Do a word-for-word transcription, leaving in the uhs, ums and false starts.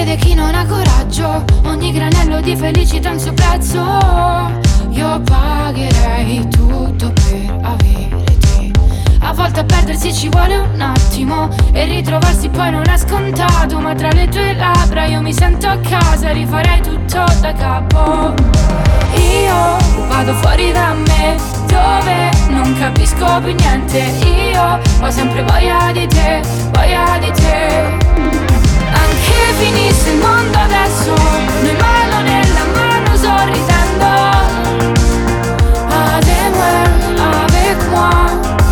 vede chi non ha coraggio, ogni granello di felicità ha il suo prezzo. Io pagherei tutto per avere te. A volte a perdersi ci vuole un attimo e ritrovarsi poi non è scontato, ma tra le tue labbra io mi sento a casa, rifarei tutto da capo. Io vado fuori da me, dove non capisco più niente. Io ho sempre voglia di te, voglia di te. Anche finisse il mondo adesso, noi mai